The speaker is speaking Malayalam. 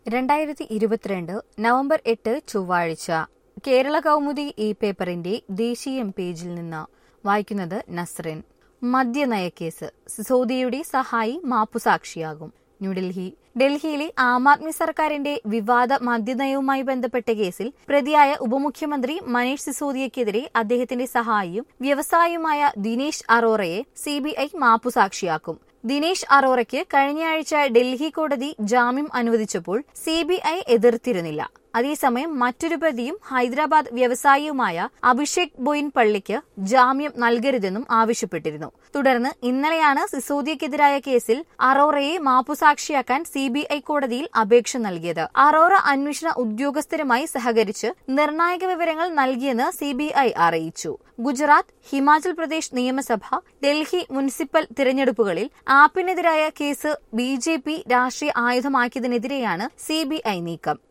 2022 നവംബർ 8 ചൊവ്വാഴ്ച കേരള കൗമുദി ഈ പേപ്പറിന്റെ ദേശീയ പേജിൽ നിന്ന് വായിക്കുന്നത് നസ്റിൻ. മദ്യനയക്കേസ്, സിസോദിയയുടെ സഹായി മാപ്പുസാക്ഷിയാകും. ന്യൂഡൽഹി. ഡൽഹിയിലെ ആം ആദ്മി സർക്കാരിന്റെ വിവാദ മദ്യനയവുമായി ബന്ധപ്പെട്ട കേസിൽ പ്രതിയായ ഉപമുഖ്യമന്ത്രി മനീഷ് സിസോദിയയ്ക്കെതിരെ അദ്ദേഹത്തിന്റെ സഹായിയും വ്യവസായിയുമായ ദിനേശ് അറോറയെ സിബിഐ മാപ്പുസാക്ഷിയാക്കും. ദിനേശ് അറോറയ്ക്ക് കഴിഞ്ഞയാഴ്ച ഡൽഹി കോടതി ജാമ്യം അനുവദിച്ചപ്പോൾ സിബിഐ എതിർത്തിരുന്നില്ല. അതേസമയം മറ്റൊരു പ്രതിയും ഹൈദരാബാദ് വ്യവസായിയുമായ അഭിഷേക് ബോയിൻ പള്ളിക്ക് ജാമ്യം നൽകരുതെന്നും ആവശ്യപ്പെട്ടിരുന്നു. തുടർന്ന് ഇന്നലെയാണ് സിസോദിയക്കെതിരായ കേസിൽ അറോറയെ മാപ്പുസാക്ഷിയാക്കാൻ സിബിഐ കോടതിയിൽ അപേക്ഷ നൽകിയത്. അറോറ അന്വേഷണ ഉദ്യോഗസ്ഥരുമായി സഹകരിച്ച് നിർണായക വിവരങ്ങൾ നൽകിയെന്ന് സിബിഐ അറിയിച്ചു. ഗുജറാത്ത്, ഹിമാചൽ പ്രദേശ് നിയമസഭ, ഡൽഹി മുനിസിപ്പൽ തിരഞ്ഞെടുപ്പുകളിൽ ആപ്പിനെതിരായ കേസ് ബിജെപി രാഷ്ട്രീയ ആയുധമാക്കിയതിനെതിരെയാണ് സിബിഐ നീക്കം.